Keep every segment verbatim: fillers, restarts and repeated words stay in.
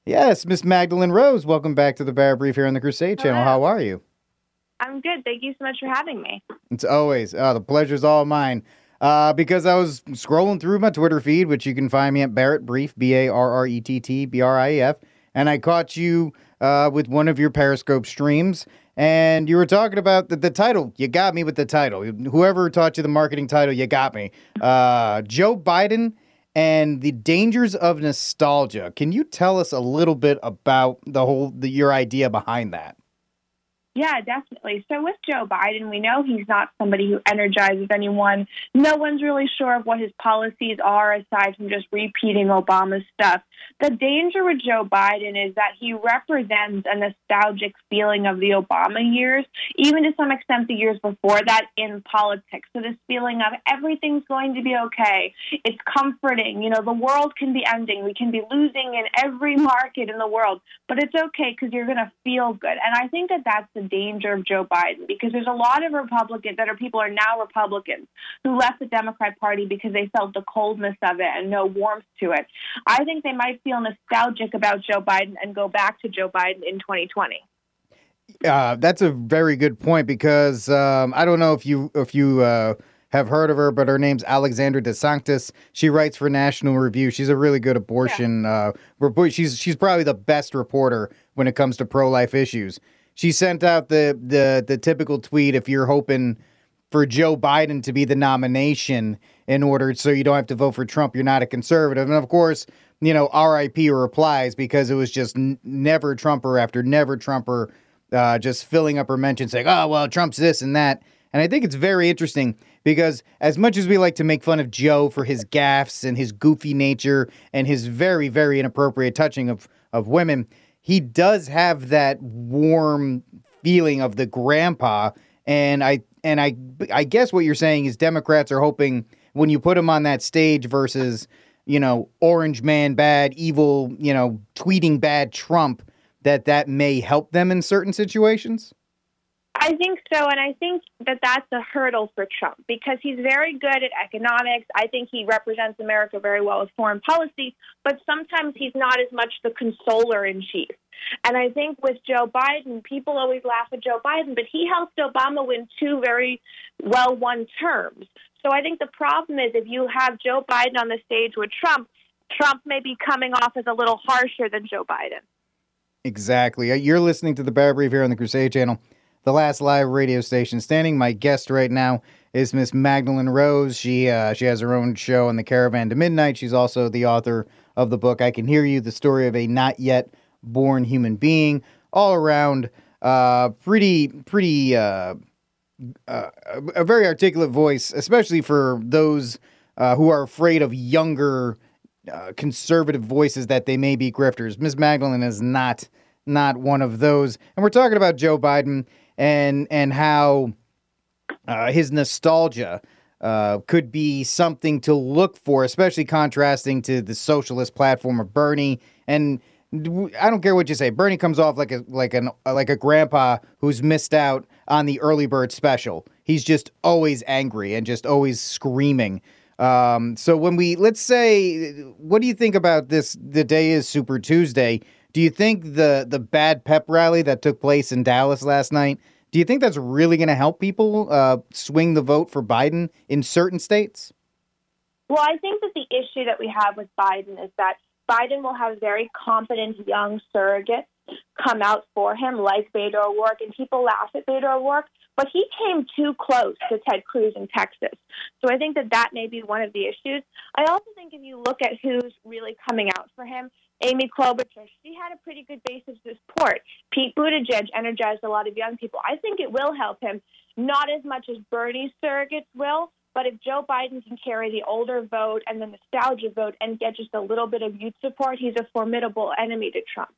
Yes, Miss Magdalene Rose, welcome back to the Bear Brief here on the Crusade Channel. Hello. How are you? I'm good. Thank you so much for having me. It's always, oh, the pleasure's all mine. Uh, because I was scrolling through my Twitter feed, which you can find me at Barrett Brief, B A R R E T T B R I E F, and I caught you uh, with one of your Periscope streams, and you were talking about the, the title. You got me with the title. Whoever taught you the marketing title, you got me. Uh, Joe Biden and the dangers of nostalgia. Can you tell us a little bit about the whole, the, your idea behind that? Yeah, definitely. So with Joe Biden, we know he's not somebody who energizes anyone. No one's really sure of what his policies are aside from just repeating Obama's stuff. The danger with Joe Biden is that he represents a nostalgic feeling of the Obama years, even to some extent the years before that in politics. So this feeling of everything's going to be okay. It's comforting. You know, the world can be ending. We can be losing in every market in the world, but it's okay because you're going to feel good. And I think that that's the danger of Joe Biden, because there's a lot of Republicans that are people are now Republicans who left the Democrat Party because they felt the coldness of it and no warmth to it. I think they might feel nostalgic about Joe Biden and go back to Joe Biden in twenty twenty. Uh, that's a very good point because um, I don't know if you if you uh, have heard of her, but her name's Alexandra DeSantis. She writes for National Review. She's a really good abortion. Yeah. Uh, report. She's she's probably the best reporter when it comes to pro-life issues. She sent out the the the typical tweet if you're hoping for Joe Biden to be the nomination in order so you don't have to vote for Trump, you're not a conservative. And of course, you know, R I P replies because it was just n- never Trumper after never Trumper uh, just filling up her mentions saying, oh, well, Trump's this and that. And I think it's very interesting because as much as we like to make fun of Joe for his gaffes and his goofy nature and his very, very inappropriate touching of, of women, he does have that warm feeling of the grandpa. And I and I I guess what you're saying is Democrats are hoping when you put him on that stage versus, you know, orange man bad, evil, you know, tweeting bad Trump, that that may help them in certain situations. I think so, and I think that that's a hurdle for Trump because he's very good at economics. I think he represents America very well with foreign policy, but sometimes he's not as much the consoler in chief. And I think with Joe Biden, people always laugh at Joe Biden, but he helped Obama win two very well-won terms. So I think the problem is if you have Joe Biden on the stage with Trump, Trump may be coming off as a little harsher than Joe Biden. Exactly. You're listening to the Bear Brief here on the Crusade Channel, the last live radio station standing. My guest right now is Miss Magdalene Rose. She uh, she has her own show on the Caravan to Midnight. She's also the author of the book I Can Hear You, the story of a not yet born human being. All around, uh, pretty pretty uh, uh, a very articulate voice, especially for those uh, who are afraid of younger uh, conservative voices that they may be grifters. Miss Magdalene is not not one of those, and we're talking about Joe Biden and and how uh, his nostalgia uh, could be something to look for, especially contrasting to the socialist platform of Bernie. And I don't care what you say, Bernie comes off like a like an like a grandpa who's missed out on the early bird special. He's just always angry and just always screaming. Um, so when we let's say, what do you think about this? The day is Super Tuesday. Do you think the the bad pep rally that took place in Dallas last night, do you think that's really going to help people uh, swing the vote for Biden in certain states? Well, I think that the issue that we have with Biden is that Biden will have very competent young surrogates come out for him, like Beto O'Rourke, and people laugh at Beto O'Rourke, but he came too close to Ted Cruz in Texas. So I think that that may be one of the issues. I also think if you look at who's really coming out for him, Amy Klobuchar, she had a pretty good base of support. Pete Buttigieg energized a lot of young people. I think it will help him, not as much as Bernie's surrogates will, but if Joe Biden can carry the older vote and the nostalgia vote and get just a little bit of youth support, he's a formidable enemy to Trump.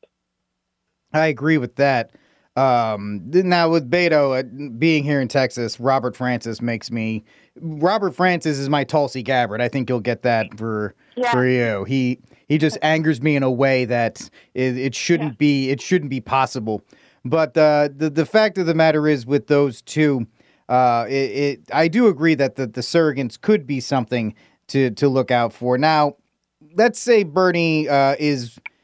I agree with that. Um, now with Beto uh, being here in Texas, Robert Francis makes me. Robert Francis is my Tulsi Gabbard. I think you'll get that for yeah. for you. He he just angers me in a way that it, it shouldn't yeah. be. It shouldn't be possible. But uh, the the fact of the matter is, with those two, uh, it, it I do agree that the, the surrogates could be something to to look out for. Now, let's say Bernie uh, is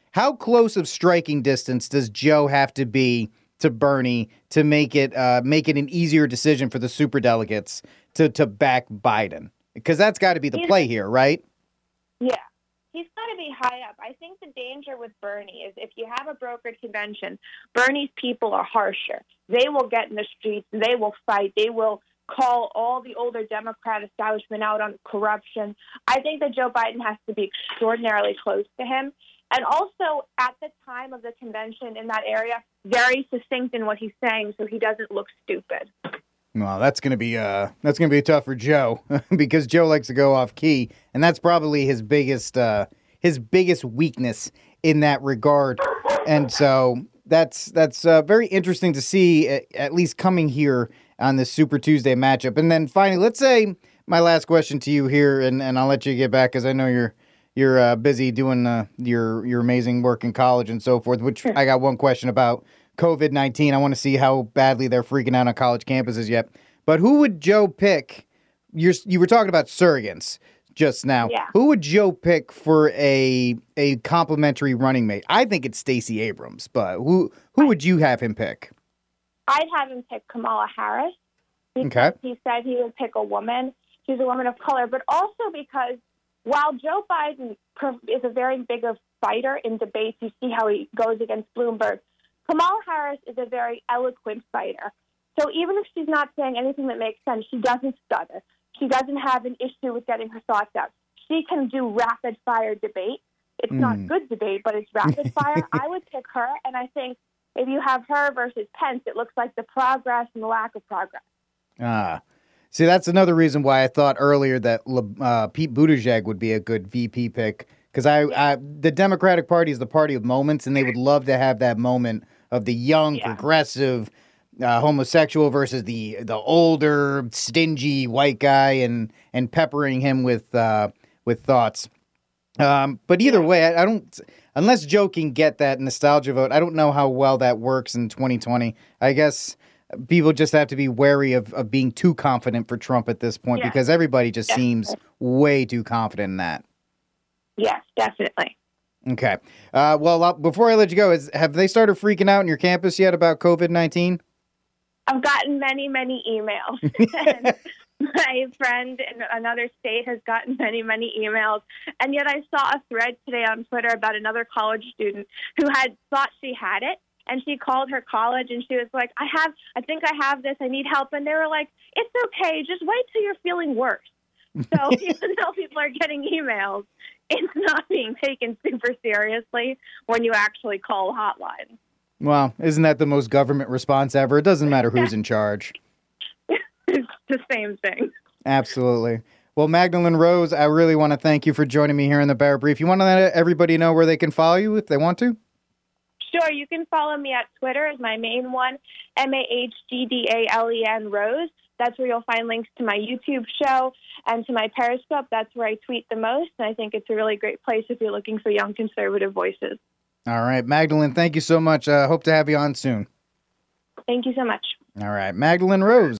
how close of striking distance does Joe have to be to Bernie to make it uh, make it an easier decision for the superdelegates to to back Biden? Because that's got to be the He's, play here, right? Yeah. He's got to be high up. I think the danger with Bernie is if you have a brokered convention, Bernie's people are harsher. They will get in the streets. They will fight. They will call all the older Democrat establishment out on corruption. I think that Joe Biden has to be extraordinarily close to him. And also, at the time of the convention in that area, very succinct in what he's saying so he doesn't look stupid. Well, that's gonna be uh, that's gonna be tough for Joe because Joe likes to go off key, and that's probably his biggest uh, his biggest weakness in that regard. And so that's that's uh, very interesting to see, at, at least coming here on this Super Tuesday matchup. And then finally, let's say my last question to you here, and, and I'll let you get back because I know you're you're uh, busy doing uh, your your amazing work in college and so forth. Which I got one question about COVID nineteen. I want to see how badly they're freaking out on college campuses yet. But who would Joe pick? You're, you were talking about surrogates just now. Yeah. Who would Joe pick for a a complimentary running mate? I think it's Stacey Abrams, but who who would you have him pick? I'd have him pick Kamala Harris because Okay. he said he would pick a woman. She's a woman of color, but also because while Joe Biden is a very big of fighter in debates, you see how he goes against Bloomberg. Kamala Harris is a very eloquent fighter. So even if she's not saying anything that makes sense, she doesn't stutter. She doesn't have an issue with getting her thoughts out. She can do rapid fire debate. It's Mm. not good debate, but it's rapid fire. I would pick her, and I think if you have her versus Pence, it looks like the progress and the lack of progress. Ah, see, that's another reason why I thought earlier that uh, Pete Buttigieg would be a good V P pick. Because I, I, the Democratic Party is the party of moments, and they would love to have that moment of the young, Yeah. progressive, uh, homosexual versus the the older, stingy white guy, and and peppering him with uh, with thoughts. Um, but either Yeah. way, I, I don't. Unless Joe can get that nostalgia vote, I don't know how well that works in twenty twenty. I guess people just have to be wary of, of being too confident for Trump at this point Yeah. because everybody just Yeah. seems way too confident in that. Yes, definitely. Okay. Uh, well, uh, before I let you go, is have they started freaking out in your campus yet about COVID nineteen? I've gotten many, many emails. And my friend in another state has gotten many, many emails. And yet I saw a thread today on Twitter about another college student who had thought she had it. And she called her college and she was like, I have, I think I have this. I need help. And they were like, it's okay. Just wait till you're feeling worse. So even though people are getting emails, it's not being taken super seriously when you actually call hotline. Well, isn't that the most government response ever? It doesn't matter who's in charge. It's the same thing. Absolutely. Well, Magdalene Rose, I really want to thank you for joining me here in the Bear Brief. You want to let everybody know where they can follow you if they want to? Sure, you can follow me at Twitter as my main one, M A H G D A L E N Rose. That's where you'll find links to my YouTube show and to my Periscope. That's where I tweet the most, and I think it's a really great place if you're looking for young conservative voices. All right, Magdalene, thank you so much. Uh, hope to have you on soon. Thank you so much. All right, Magdalene Rose.